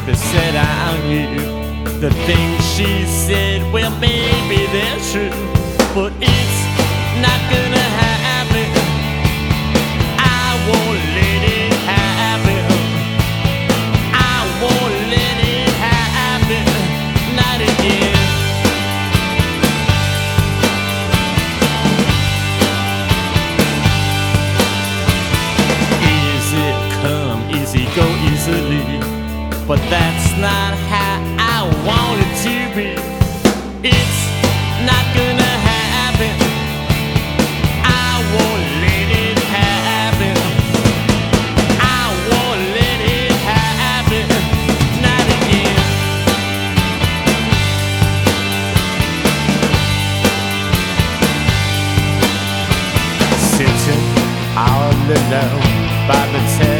baby said I knew the things she said, well, maybe they're true, but it's not gonna happen. I won't let it happen. I won't let it happen, not again. Easy come, easy go, easily, but that's not how I want it to be. It's not gonna happen. I won't let it happen. I won't let it happen, not again. Sitting all alone by the